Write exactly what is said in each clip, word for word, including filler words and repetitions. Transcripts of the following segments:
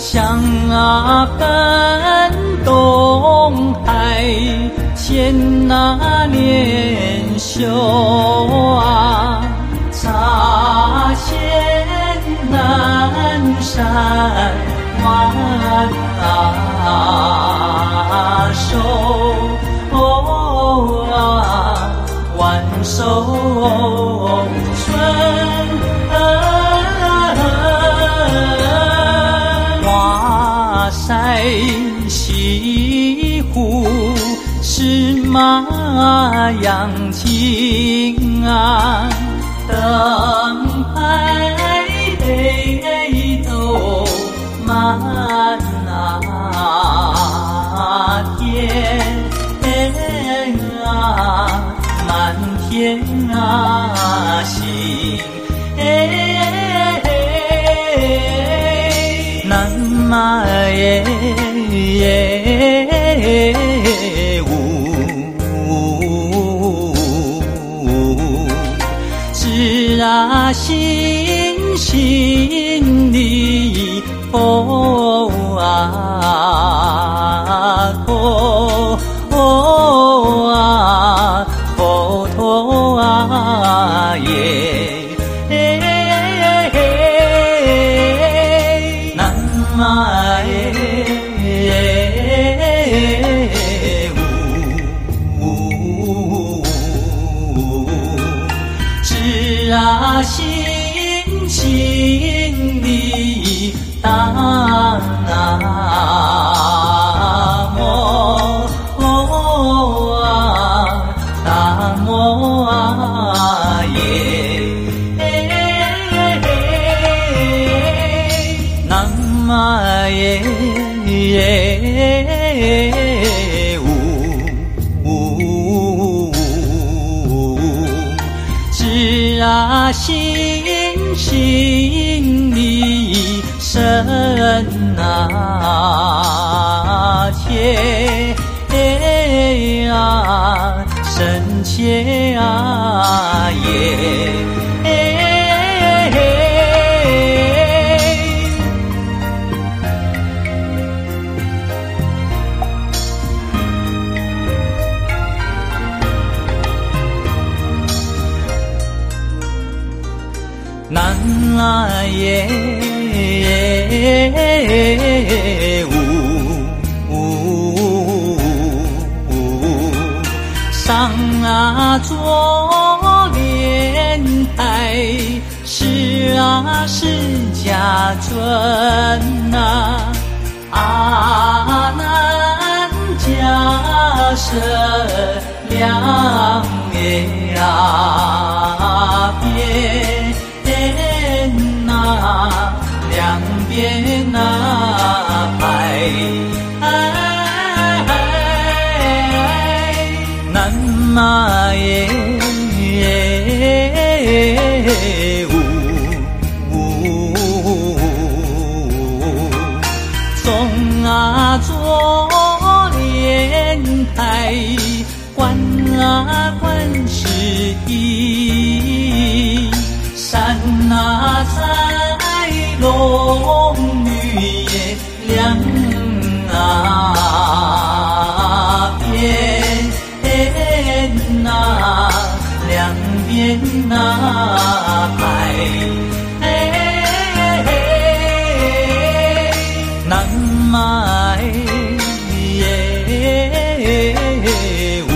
向啊奔东海，牵那莲袖啊，擦线南山万啊寿啊，万寿春。在西湖是马阳景啊，灯牌都满啊天啊，满天啊星。南无耶耶无，知啊心心里佛啊佛啊佛陀啊耶。知啊心心里大南无啊大摩啊耶，南无耶耶无。知啊心心里深啊切啊深切啊耶。南无耶无，上啊坐莲台，是啊释迦尊啊，阿难迦舍两面啊边。两边那排，南无耶无，纵啊坐莲台，观啊观世音，山啊在龙女也两啊边啊两边啊排，南无耶无，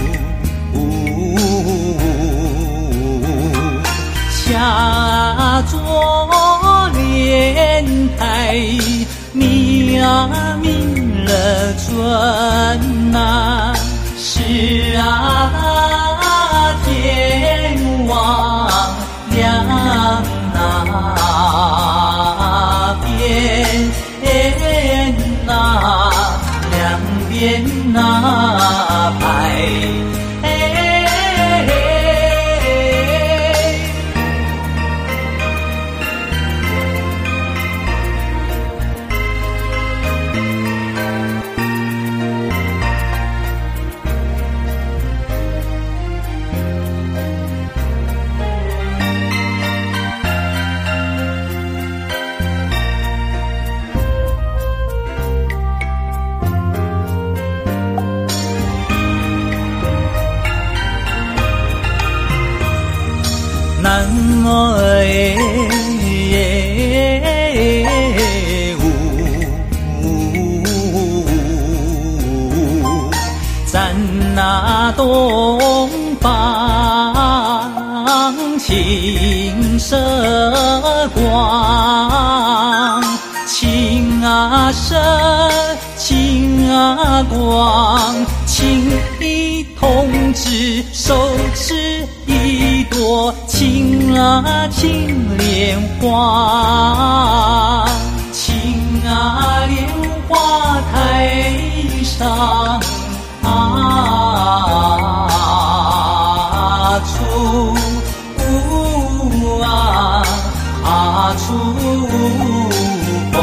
下坐莲台，弥啊弥勒尊啊，是啊天王两那边那两边那排。 么诶呜，咱那东方青色光，青啊色，青啊光，青衣同志手持一朵青啊青莲花，青啊莲花台上啊出啊啊出口，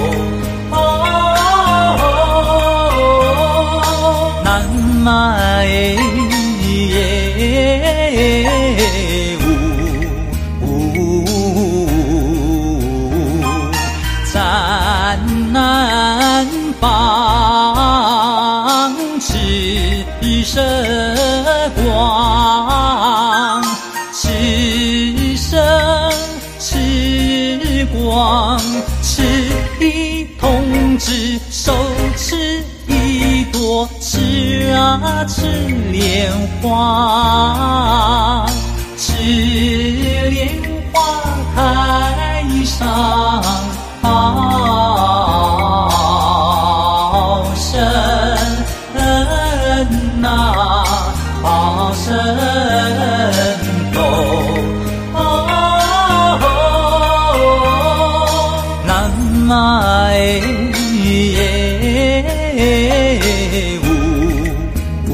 南嘛诶呜呜，咱南方赤色光，赤色赤光，赤衣同志手持一朵赤啊赤莲花，赤莲花台上好生啊好生动，南嘛诶呜呜，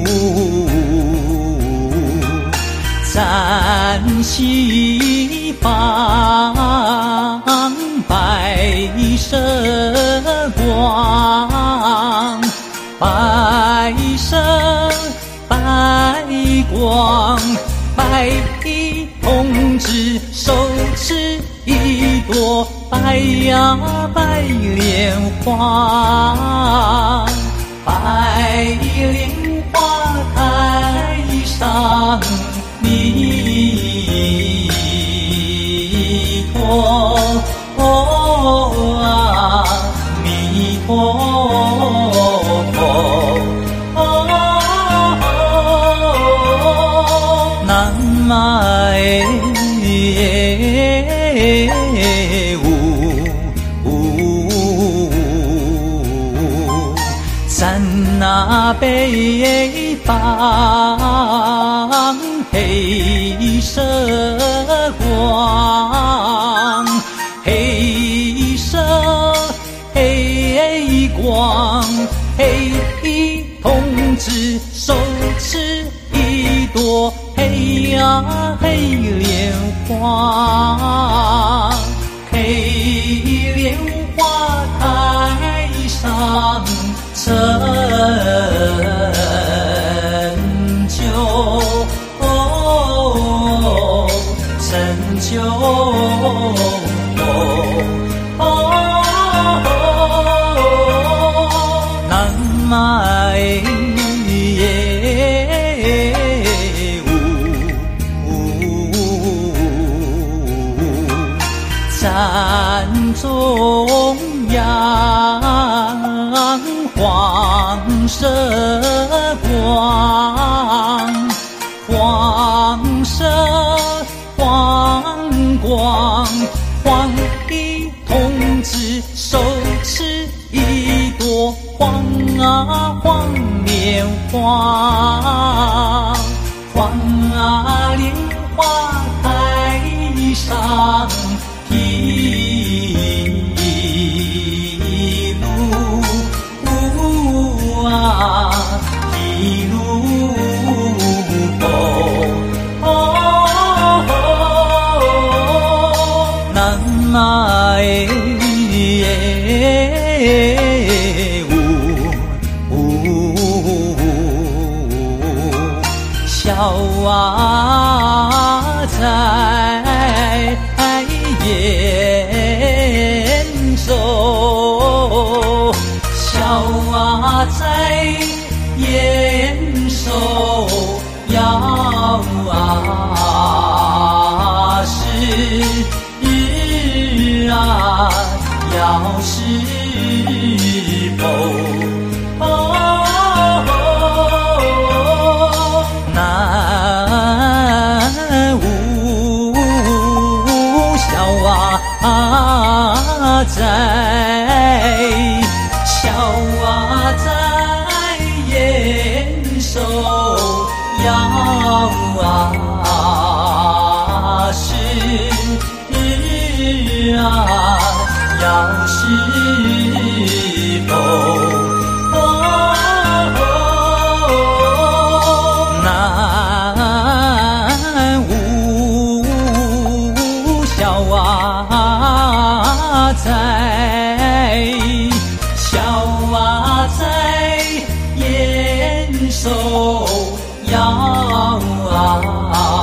咱西方白色光，白色白光，白衣同志手持一朵白呀白莲花，白莲花台上弥陀啊弥陀佛，南嘛诶呜呜，咱那北方黑色光，黑色黑光，黑衣同志手持一朵黑呀黑莲花，黑莲花台上成就成就南嘛诶呜呜，咱中央黄色光，黄色黄光，黄衣同志手持一朵黄啊黄莲花，黄啊莲花台上一路啊一路走，南嘛诶呜呜，小啊在延寿，小啊在延寿要啊在，小娃在严守要啊是啊要是否南无小娃在，小娃在严守要啊